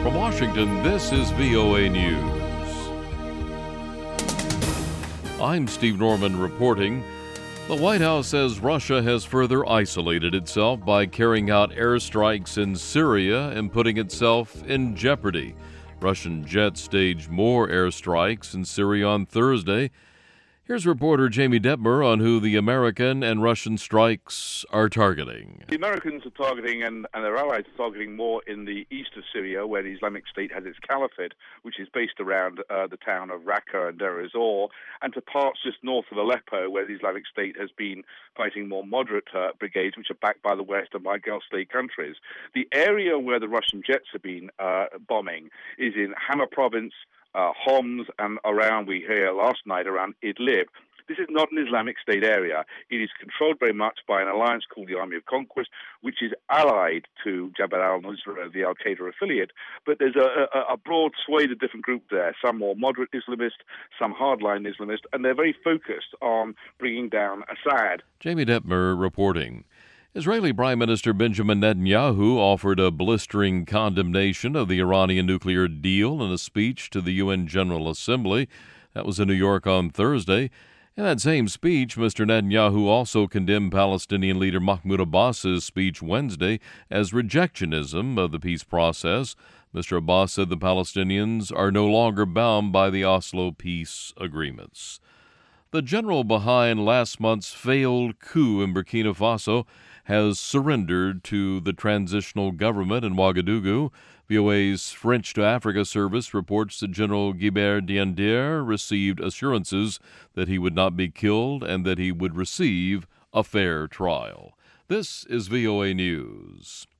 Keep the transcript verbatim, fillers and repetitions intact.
From Washington, this is V O A News. I'm Steve Norman reporting. The White House says Russia has further isolated itself by carrying out airstrikes in Syria and putting itself in jeopardy. Russian jets staged more airstrikes in Syria on Thursday. Here's reporter Jamie Detmer on who the American and Russian strikes are targeting. The Americans are targeting, and, and their allies are targeting more in the east of Syria, where the Islamic State has its caliphate, which is based around uh, the town of Raqqa and Deir ez-Zor, and to parts just north of Aleppo, where the Islamic State has been fighting more moderate uh, brigades, which are backed by the West and by Gulf state countries. The area where the Russian jets have been uh, bombing is in Hama province, Uh, Homs, and around, we hear last night, around Idlib. This is not an Islamic State area. It is controlled very much by an alliance called the Army of Conquest, which is allied to Jabhat al-Nusra, the al-Qaeda affiliate. But there's a, a, a broad swathe of different groups there, some more moderate Islamist, some hardline Islamist, and they're very focused on bringing down Assad. Jamie Detmer reporting. Israeli Prime Minister Benjamin Netanyahu offered a blistering condemnation of the Iranian nuclear deal in a speech to the U N General Assembly. That was in New York on Thursday. In that same speech, Mister Netanyahu also condemned Palestinian leader Mahmoud Abbas's speech Wednesday as rejectionism of the peace process. Mister Abbas said the Palestinians are no longer bound by the Oslo peace agreements. The general behind last month's failed coup in Burkina Faso has surrendered to the transitional government in Ouagadougou. V O A's French to Africa service reports that General Guibert Diendere received assurances that he would not be killed and that he would receive a fair trial. This is V O A News.